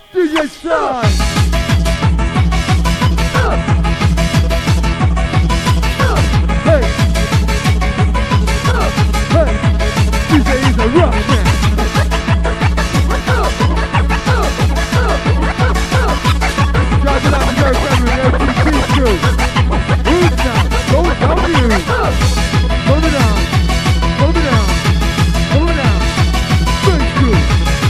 DJ Sly. Hey. Hey. DJ is a rock man. Driving out the dirt family, LTC crew. Move now, go down you. Move it down, move it down, move it down. Very good.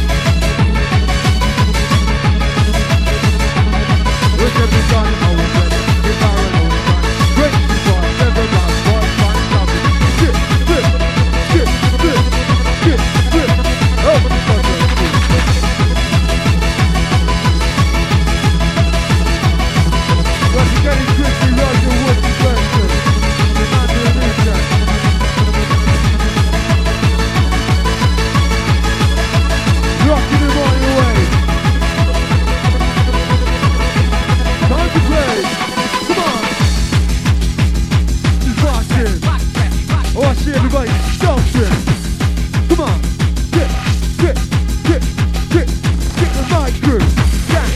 Where's everybody? Always ready. If I run always fun. Great boy, never lost. Boy, fun, something. Shit, shit, shit, shit, shit, shit. Oh, what the fuck is this? Once again, it's Christy Roger Woods, the person. Under the inside. Rocking him all your way. Time to play. Come on. Just watching. Oh, I see everybody stomping. Come on. Get the mic through. Get.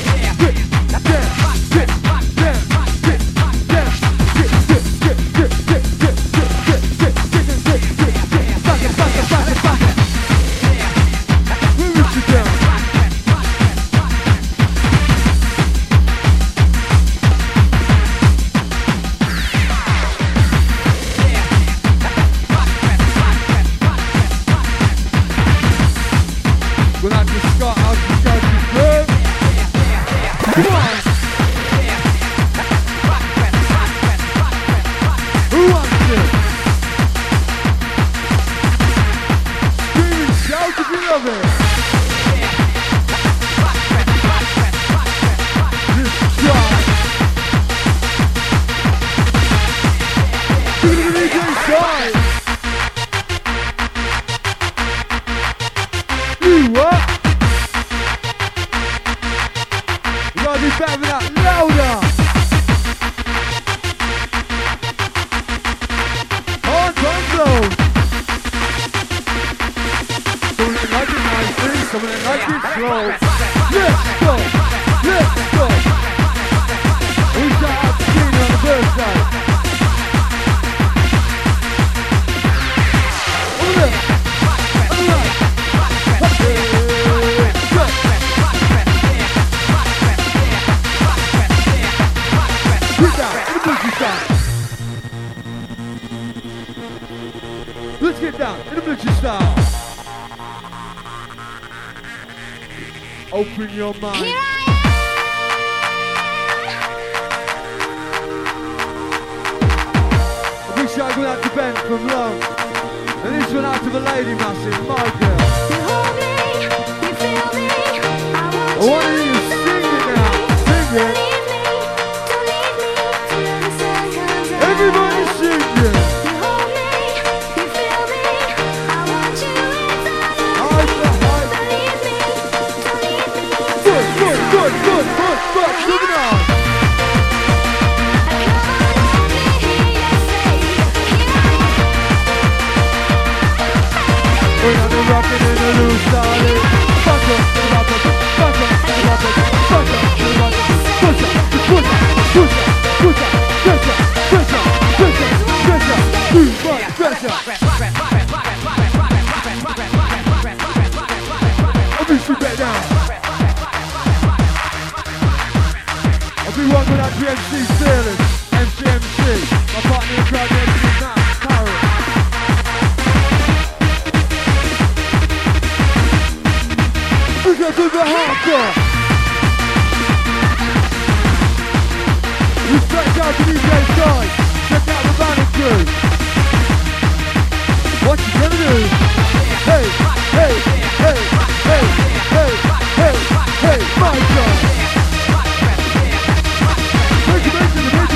Let's get down in the Bluetooth style. Open your mind. Here I A big shout going out to Ben from Long. And this one out to the lady massive, my girl. You hold me, you feel me. I I want you to sing it now. Sing it. Don't leave me till the sun comes out. Everybody sing it. You hold me, you feel me. I want you inside of me. Don't leave me, don't leave me. Good. Moving on. We're not rocking in a loose solid. Fuck up, fuck up, fuck up, fuck up, fuck up, push up, push up, push up, push up, push up, push up, push up, push up, too much pressure. I'll be straight back down. I'll be one with that GMC Fearless, MCMC, my partner in crowd, MC Matt Carrot. We're gonna do the hardcore. Respect out to DJ Side. Check out the band and crew. What you gonna do? Hey, hey, hey, hey, hey, hey, hey, my God. Make it.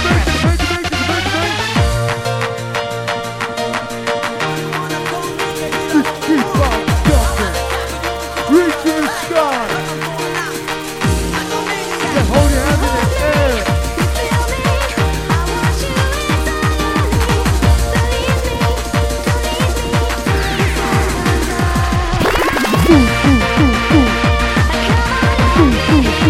Just keep on talking. Reach to the sky. Yeah, hold your hand in the air. Boom, boom, boom, boom. Boom, boom, boom.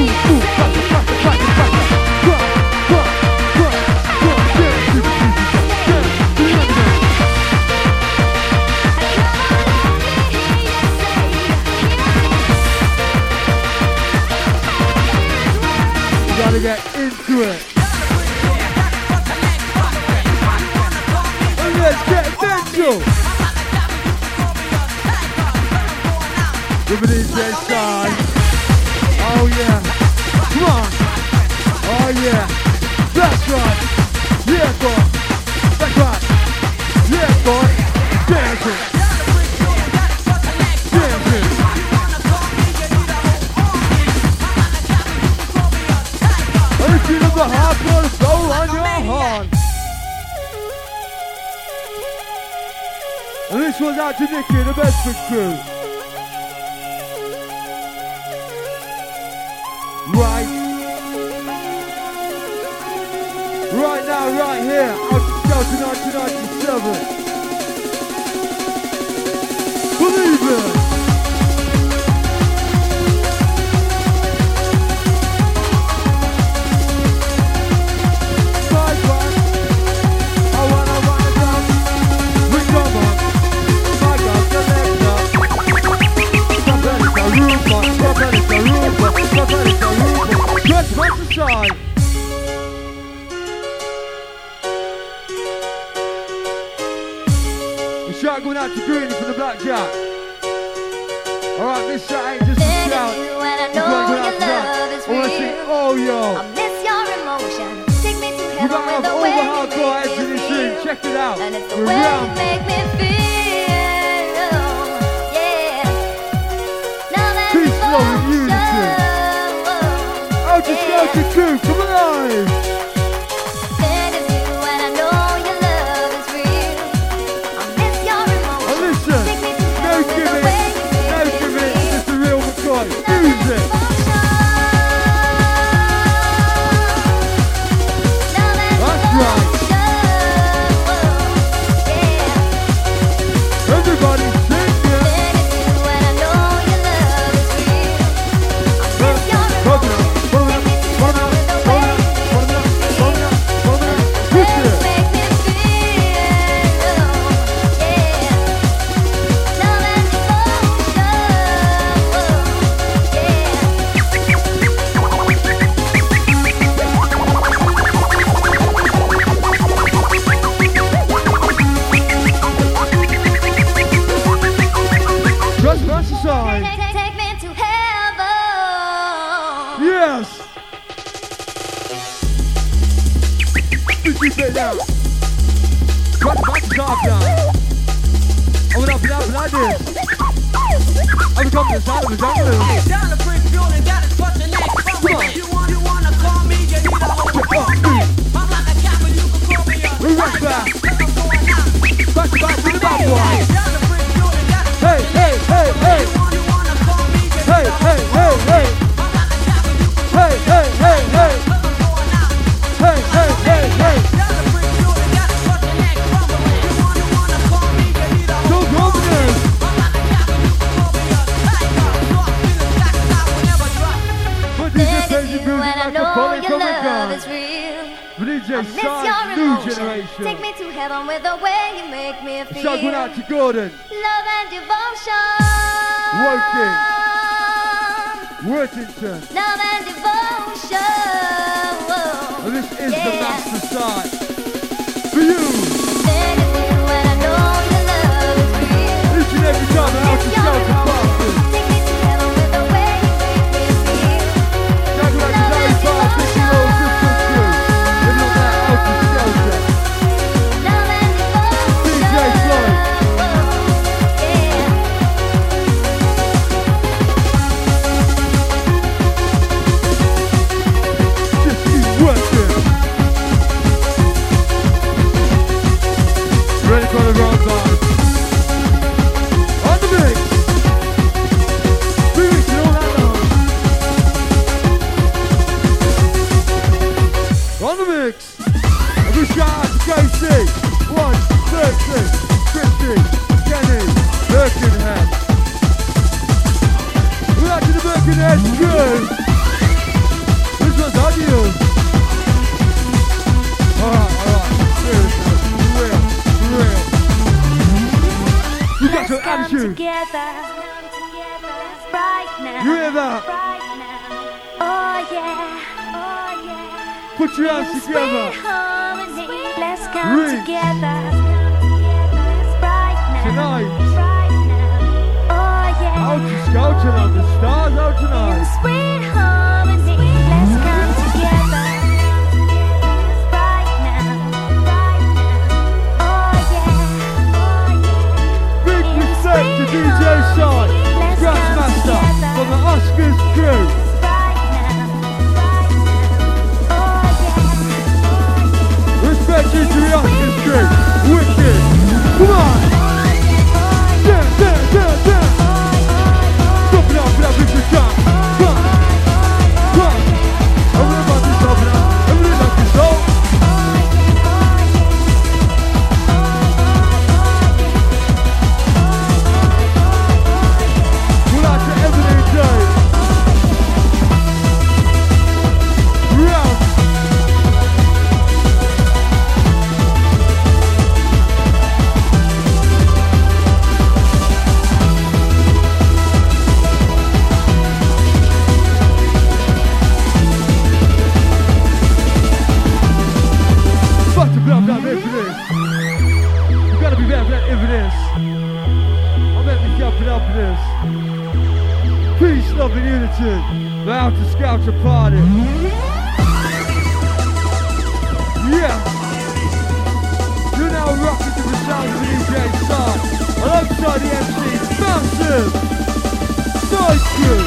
gonna get into it. And let's get mental. With an DJ side. Oh yeah. Come on. Oh yeah. That's right. Yeah, boy. That's right. Yeah, boy. Dancing. Dancing. And if you never have got a soul on your horn. And this one's out to Nicky, the Bedford crew. Right now, right here, out to Skelter 1997. Believe it! Side one, I wanna dance. We come on, my God, selector. Somebody's a Roomba, somebody's a Roomba, somebody's a Roomba. Just watch the side. Shout going out to Greeny for the blackjack. Alright, this shot ain't just a shout. And I know your love is I wanna sing, real. oh yo. I miss your emotion. Take me to We heaven got with the all way the you hardcore make heads in me this room. feel. Check it out. And it's the We're way you round. make me feel. Yeah. Love and Peace, love, and devotion. unity. Out to Skelter crew, come alive. And it's you and I know your love is real. I miss your emotion. And listen, Take me to no heaven with the gimmick, way you no make me gimmick, feel. just a real McCoy. Love and Music. devotion. Love and That's right. devotion. Yeah. Everybody sing it. And it's you and I know your love is real. I miss your emotion. Take me to heaven with the way you Push it. make me feel. Yeah. Love and Just press the side. take me to heaven. Yes. Keep it down. Cut back the top down. I'm gonna be up like this. I'm coming to the side of the jungle. Down the brick building, got it touching neck. Come on. You wanna call me, you need a hold. I'm like a cat, but you can call me up. We rock back. I'm going out. Back to the bad boy. Down the brick building, got it. Hey, hey, hey, hey. You wanna call me, you need Hey, a hey, hey, hey. I'm like a cat, but you can Hey, hey, hey, hey. I'm going out. Hey, hey, hey, hey. Down the brick building, got it touching neck. You wanna call me, you need a hold. Go governors. I'm like a cat, but you can call me up. Hey, drop, feeling black, I will never drop. But DJ And it's plays the you music and I like a know bullet your from a love gun. is real. But DJ I miss your Shine, new emotion. generation. Take me to heaven with the way you make me feel. Shout going out to Gordon. Love and devotion. Working. Worthington. Love and devotion. And this is the Yeah. master side. For you, And it's you and I know your love is real. each and every time I have to Miss shout your the emotion. bastard. Take me to heaven with the way you make me feel. Shout going out to Larry Barr, 50 year old Christmas crew. Living on that out to shelter. Love and devotion. DJ Floyd. Yeah. Just keep working. Ready for the round time. On the mix. We reach all that long. On the mix. A good shout out to Casey. 130, Christy, Kenny, Birkenhead. We're out to the Birkenhead crew. This one's on you. Alright. Seriously. For real. You got some Come attitude. together, right now. You hear that? Right now. Oh yeah, oh yeah. Put your hands together. Let's come Reach. together. Right now. Tonight. Right now. Oh yeah. Out to scouting on the stars out tonight. Sweet harmony. Let's come together. Right now. Right now. Oh yeah. Oh yeah. Big respect to DJ Sai, Grandmaster from the Oscars crew. Respect you to the Oscars crew. Wicked. Come on. Dance, dance, dance, dance. Drop it up, put up with the jump. Come on. Come on. Everybody drop it up. Everybody like this all. We like to every day. Round. But to blah blah evidence. You gotta be better than evidence. I'm letting you jumping up for this. Peace, love and unity. We're out to scout a party. Yeah. You're now rocking to the sound of the DJ Sai. Alongside the MC, Massive. Nice crew.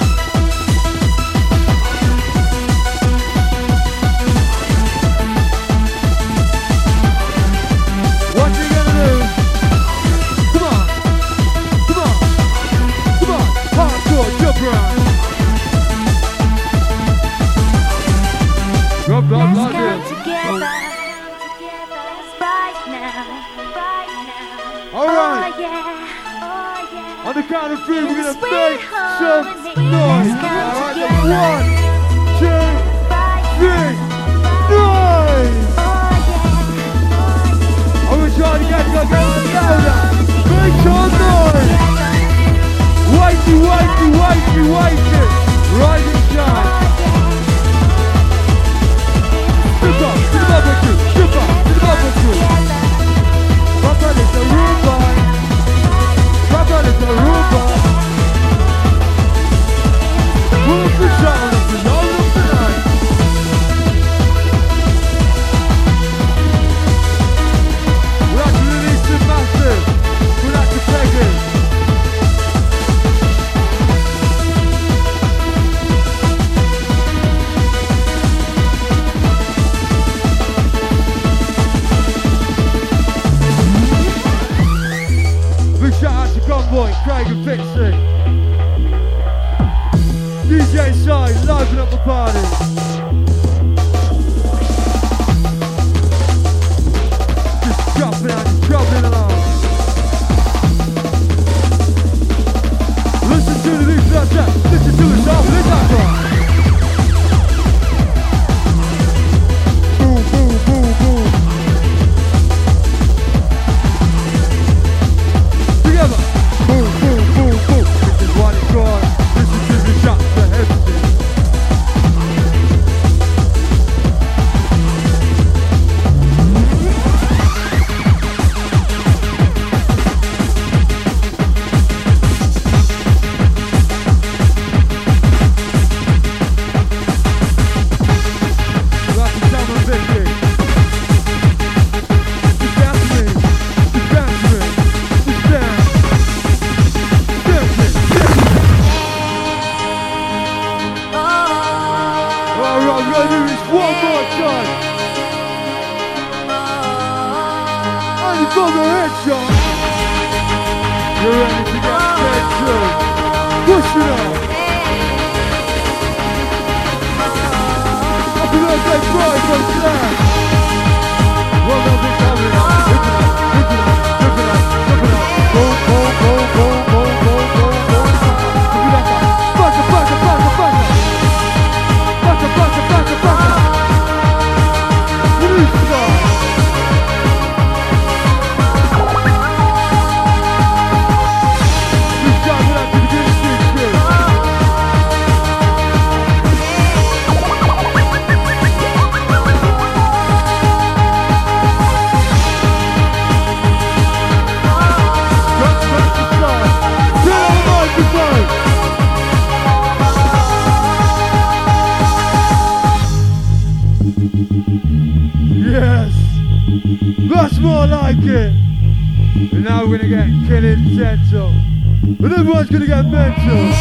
What you gonna do? Come on, come on, come on, hardcore jump around. Drop down Let's like come this. together. Right now. Right now. All right. Oh yeah. Oh yeah. On the count of three, we're gonna Sweet make some harmony. noise. Let's come All right, together. 1, 2, Right 3, noise. Oh yeah. I'm gonna try to get louder. Make some noise. Wakey, wakey, wakey, wakey. Rise and shine. Strip up to the barbecue. Strip up to the barbecue. Papa is a Roomba. Papa is a Roomba. Who's the sound of the sound of the night? We like to release the Massive. We like to take it. Big shout out to Convoy, Craig and Fitzy. DJ Sai, liven up the party. Just dropping along. Listen to the beat, that's that. Listen to the sound, listen to that. Boom, boom, boom, boom. Together. Boom, boom, boom, boom. This is what it's called. Listen to the shot for everything. Right to tell my victory. Just dance to me. Just dance to me. Just dance. Dance it. Dance it. All right, we're gonna do this one more time. And for the headshot. You're ready to get straight through. Push it up. Happy birthday, Brian, from Slash. Well done, big coming up. Rip it up, rip it up, rip it up, rip it up. Boom, boom, boom, boom, boom, boom, boom, boom. Rip it up, bugger, bugger, bugger, bugger. Bugger, bugger, bugger, bugger. Blue Star. We started up to the Green Street Crew. like it. And now we're gonna get killing gentle. And everyone's gonna get mental.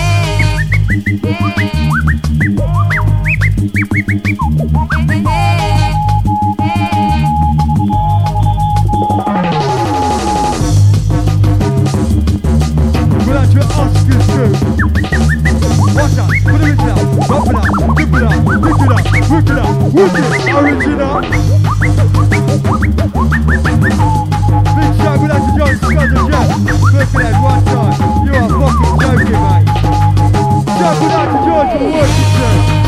Well, that's what Oscars do. Watch out, put it down, drop it out, dip it out, pick it up, work it out, work it, original. Big shout out to John Scott and Jeff. Look at that one time. You are fucking joking, mate. Shout out to George for Washington.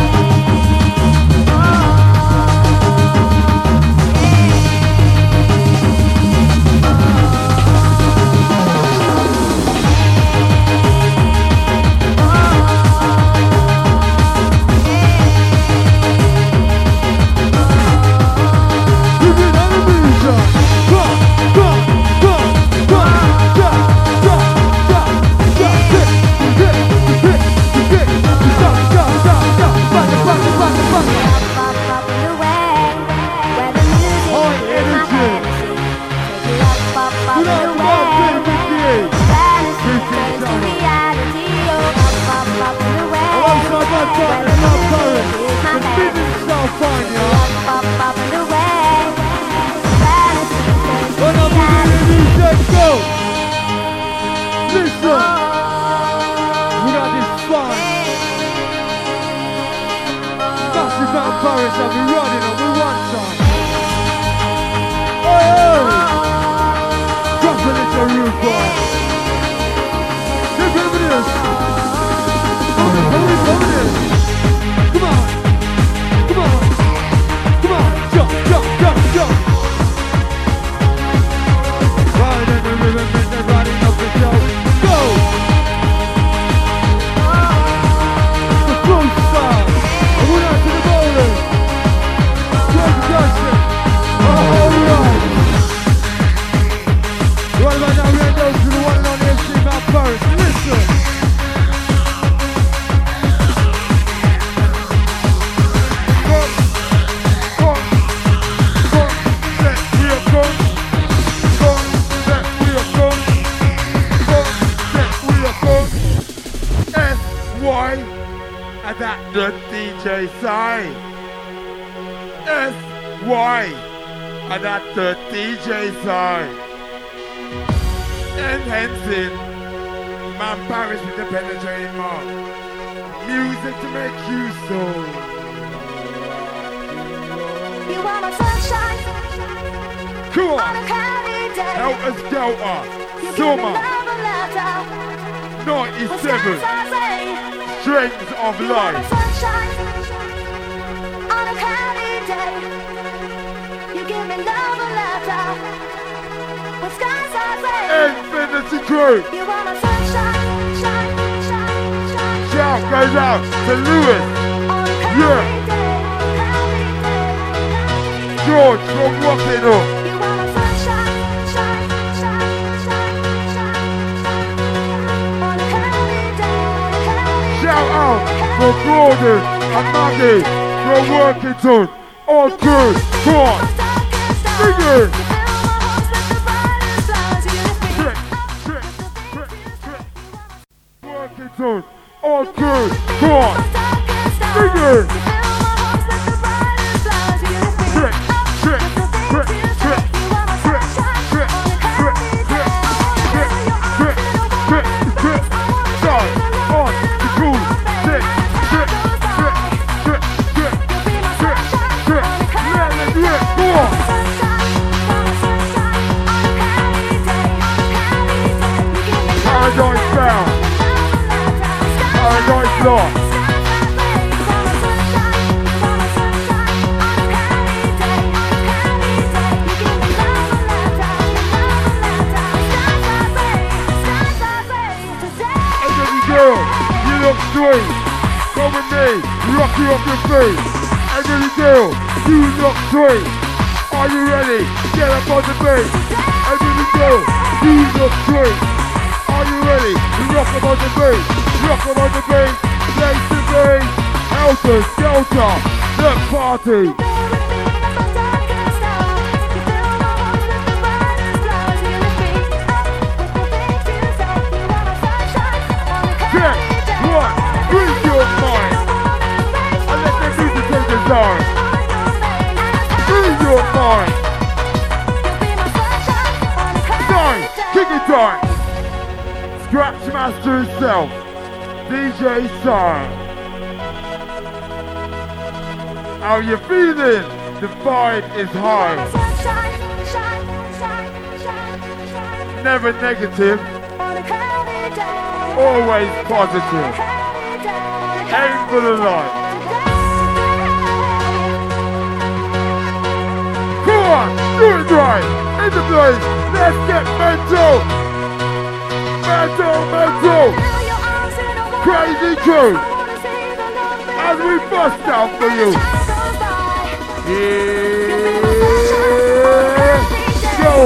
The DJ side. Enhancing man Paris with the penetrating mark. Music to make you so. You are my sunshine. Cool. On a cloudy day. Help us Delta. You give me Summer. love and laughter. 97. Strength of You are my life. sunshine. On a cloudy day. You give me love and laughter. When skies are gray. Infinity Crew. You are my sunshine, shine, shine, shine. Shout goes out to Lewis. On a cloudy Yeah. day, cloudy day. George from Rocking Up. You are my sunshine, shine, shine, shine, shine. On a cloudy day, cloudy Shout out day, for Gordon and Maggie from Workington. All crew. Come on. Sing it. Workington. All crew. Come on. Sing it. Trick, trick, trick, trick, trick, trick, trick, trick, trick, trick, trick. Start on the cool. Trick, trick, trick, trick, trick, trick, trick. Let it do it. Go on. Paradise bound. Paradise lost. Girl, you look sweet. Come with me, rock you off your feet. Every girl, you look sweet. Are you ready? Get up on the beat. Every girl, you look sweet. Are you ready? Rock up on the beat. Rock up on the beat. Place to be. Helter Skelter, the party. time. Lose your mind. Time, kick it time. Scratch master himself, DJ Sign. How you feeling? The vibe is high. Never negative, always positive. Aim for the light. Come on, do it right. In the place, let's get mental. Mental. Crazy crew. As we bust out for you. Yeah. Go.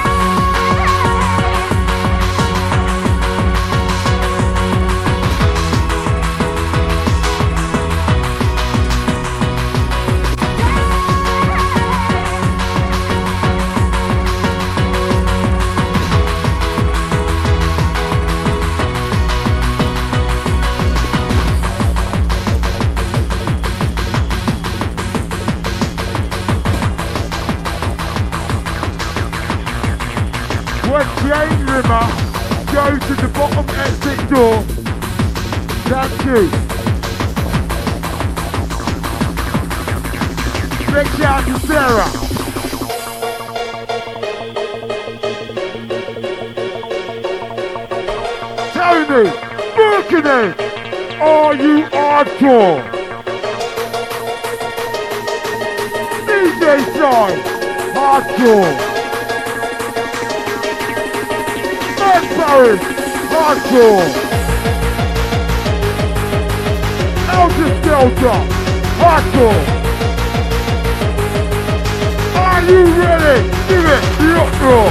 Jane Rimmer, go to the bottom exit door. Thank you. Big shout to Sarah. Tony, Burkini, are you hardcore? DJ Side, hardcore. Paris, hardcore. Eldest Delta, hardcore. Are you ready? Give it the uproar.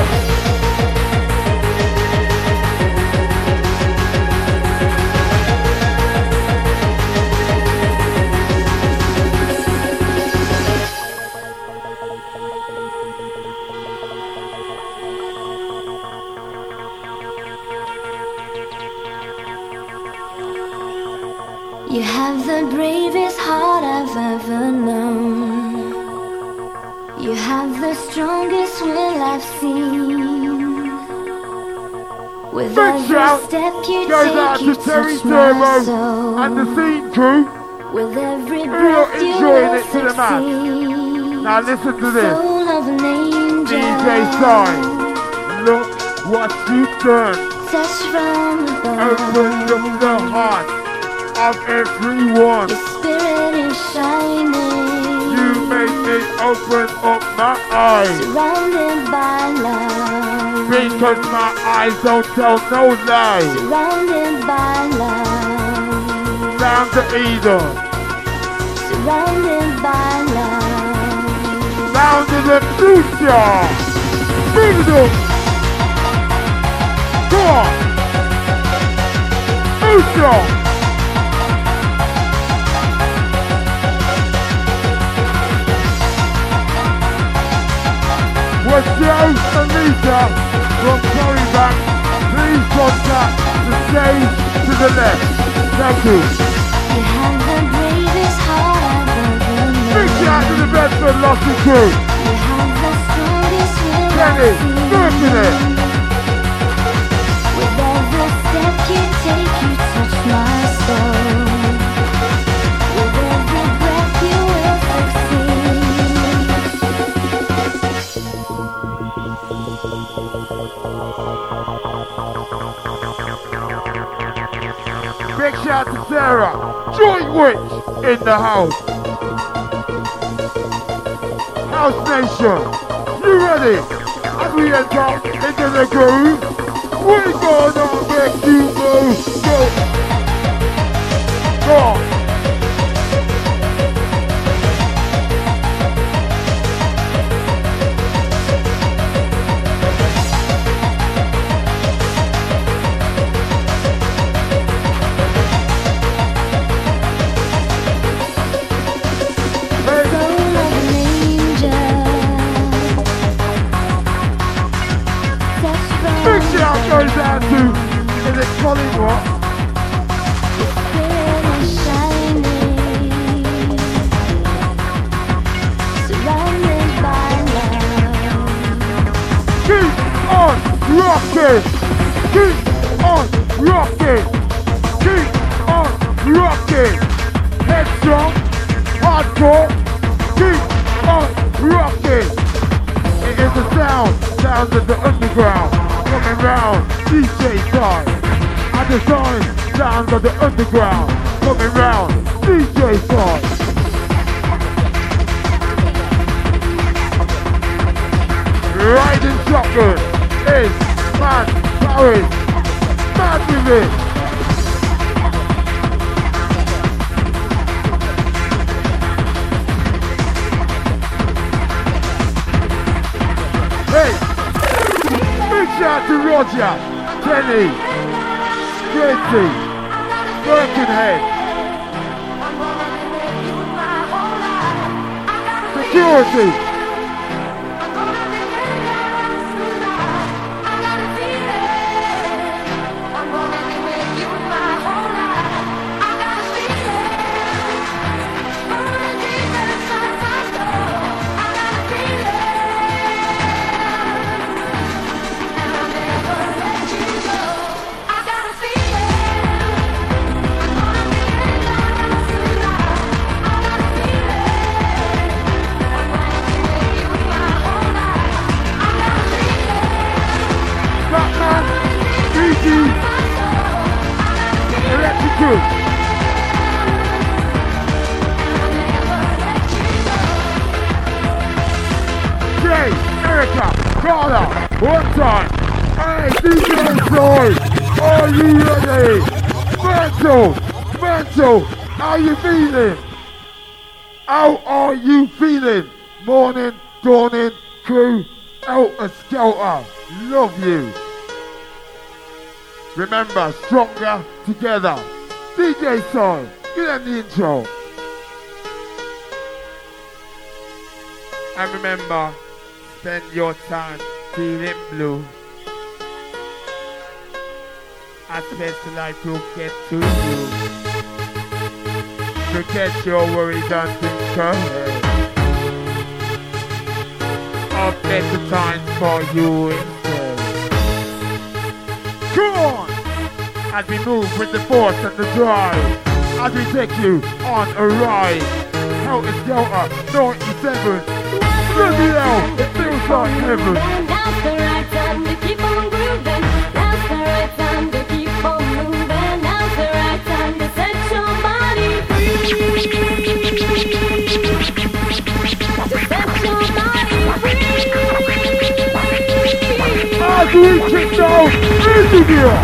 You have the bravest heart I've ever known. You have the strongest will I've seen. With every step you take, you touch my soul. And the scene crew. With every breath you will succeed. Now listen to this. Soul of an angel. DJ Sign, look what you've done. Touch from above. Open up the heart of everyone. Your spirit is shining. You make me open up my eyes. Surrounded by love. Because my eyes don't tell no lies. Surrounded by love. Down to Eden. Surrounded by love. Down to the future. Bring it up. Come on. Future. With Joe and Lisa from Curryback, please contact the stage to the left. Thank you. You have the bravest heart I've ever known. Big shout to the Bedford Losty crew. You have the strongest will Kenny, I've seen. working it. With every step you take, you touch my soul. With every breath you will succeed. Big shout to Sarah, Joint Witch in the house. House Nation, you ready? As we enter into the groove, we're gonna make you move. Go. Go on. Goes down to, is it Colin what? rocking. Keep on rocking. Headstrong, hardcore. Keep on rocking. It is the sounds of the underground. Coming round, DJ time. I design sounds of the underground. Coming round, DJ time. Riding shotgun is mad Paris. Mad with it. Hey, big shout to Roger, Kenny, Tracy, Birkenhead, security. Electrical. Jay, Erica, Carla, one time. Hey, DJ Floyd, are you ready? Mental, how you feeling? How are you feeling? Morning, dawning, crew, Helter Skelter, love you. Remember, stronger together. DJ Soul, give them the intro. And remember, spend your time feeling blue. A special life will get to you. Forget your worries and think ahead of better times for you instead. Come on! As we move with the force and the drive, as we take you on a ride. Helter Skelter 97. Bloody hell, it feels like heaven. Now's the right time to keep on grooving. Now's the right time to keep on moving. Now's the right time to set your body free. To set your body free. As we kick down into gear.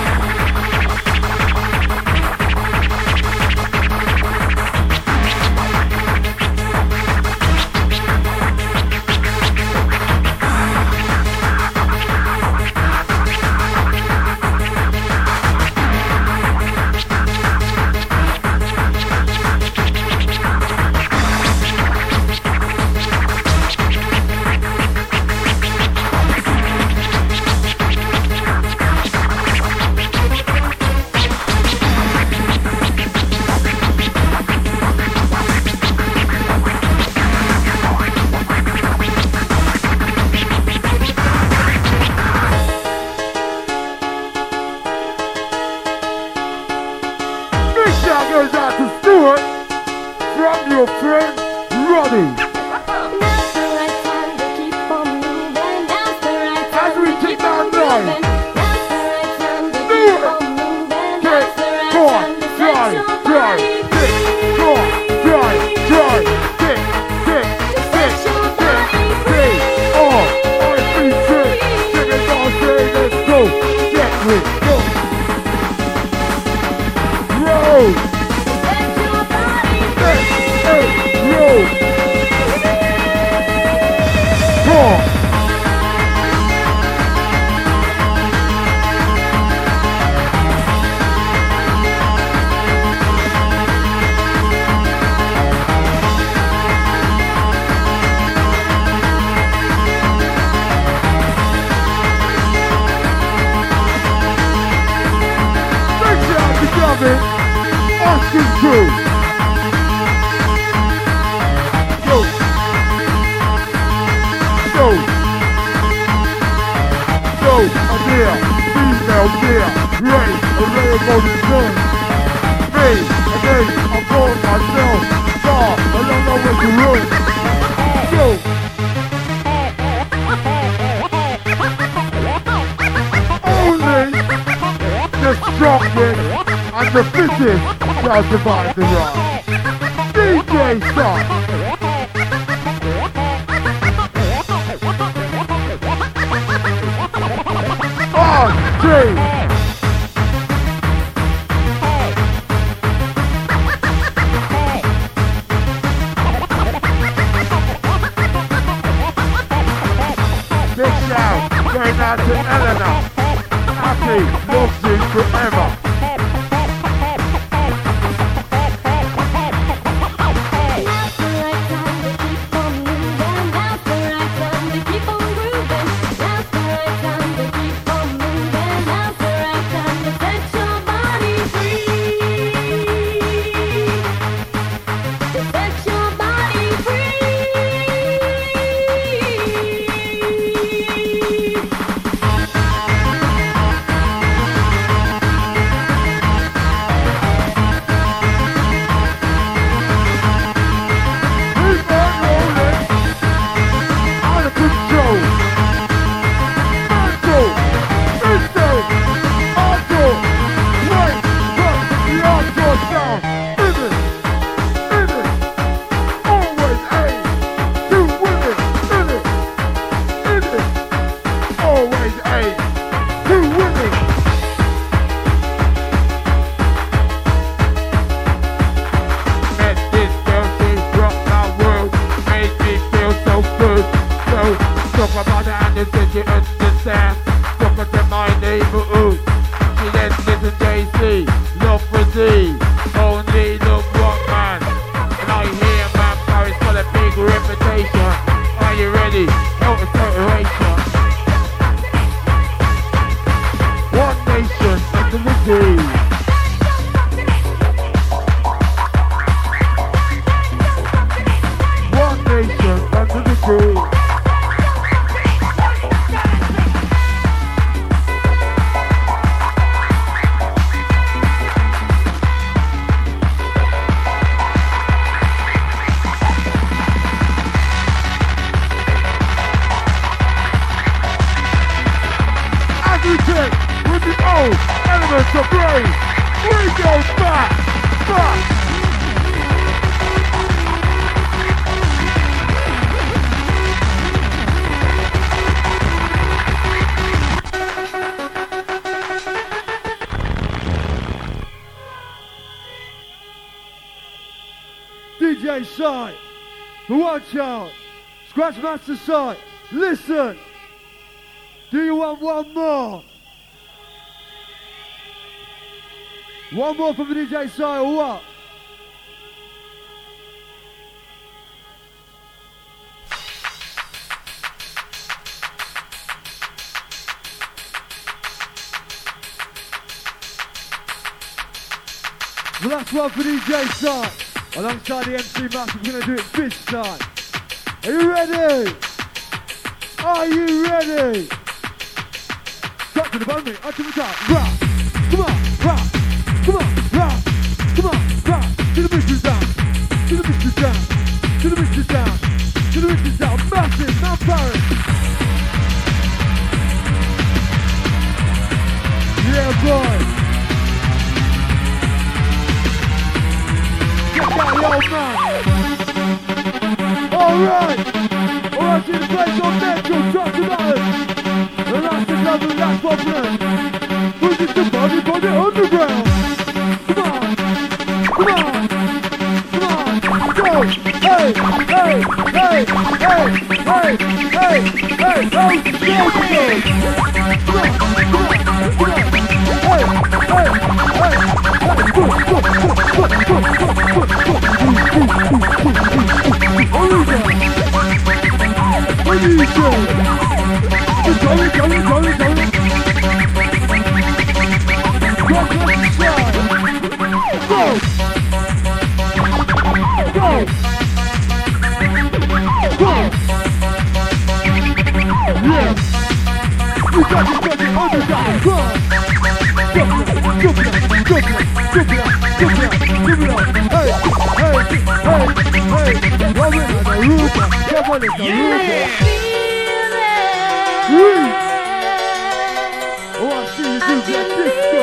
Goes out to Stuart from your friend Roddy. Now's the right time to keep on moving. Now's the right time As we to keep keep on on moving. going. Now's the right time to Do keep it. on moving. Kick, Now's the right four, time to set drive, your drive, body kick, four, drive, drive, kick, kick, kick, kick, kick, all, I see trick, kick it all, say let's go, get with, go. Roll, Set your body hey, hey, roll. Four. Austin crew. Go. Go. Go. A deer. Female deer. Race. the room. Go. Only the strongest and the fittest shall survive the ride. DJ Shark. 1, 2. Big shout going out to Eleanor. Happy, loves you forever. DJ side, the watch out, Scratch Master side, listen, do you want one more? One more from the DJ side or what? The last one for DJ side. Alongside the MC Master, we're going to do it this time. Are you ready? Are you ready? Top to the bottom, up to the top. Rock, come on, rock, come on, rock, come on, rock. To the bitches down, to the bitches down, to the bitches down, to the bitches down. Massive, not Paris. Yeah, boy. Alright, see the place on Metro, drop the button. The last and love, the last problem. Who's it the body for the underground? Come on, come on, come on, go! Hey, hey, hey, hey, hey, hey, hey, oh, come on, Hey, Woman on the roof, come on, it's the roof. Oh, I see you do that disco.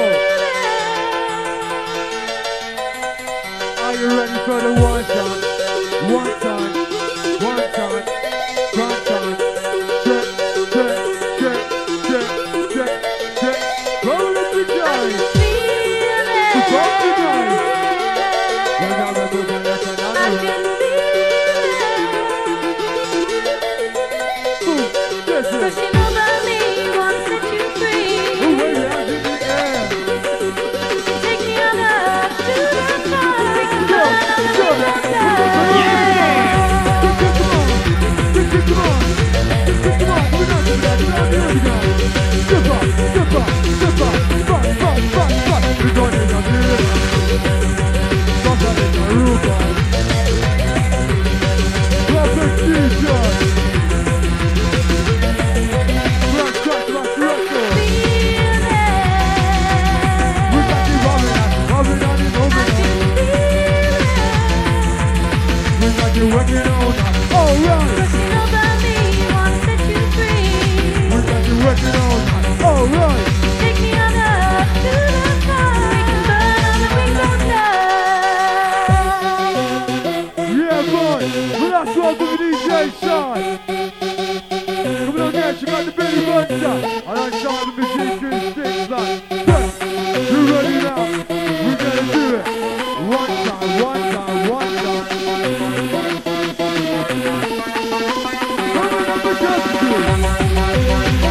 Are you ready for the one time? One time, one time, one time. Check, check, check, check, check, check. Roll up the dice. Roll the dice. We're gonna move on like another round. Ooh, that's it. Pushing over me, won't set you free. Ooh, wait, hands in the air. Take me over to the side. Go, go, come on. Come on, we're not doing that. We're not doing that. Step up, step up, step up. Fuck, fuck, fuck, fuck. We're going to do it. Fuck out in the roof, guys. Perfect t-shirt. Rock, rock, rock, rock, rock. We got you rubbing on it, rubbing on it, rubbing on it. We got you working on it. All right. Pushing over me, won't set you free. We got you working on it. All right. Take me over to the side. We can burn all the wings on down. Yeah, boy. Well, that's what the DJ side. Coming on next, you got the Billy Bunter. And I start the machine to the six line. Good. You ready now? We're gonna do it. One time, one time, one time. Coming up against you.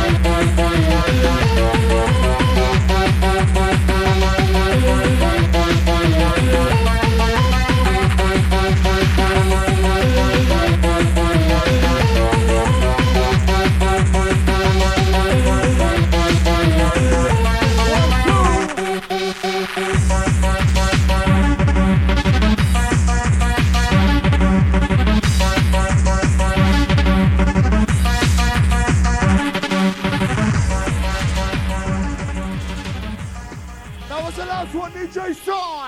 That was the last one, DJ Side.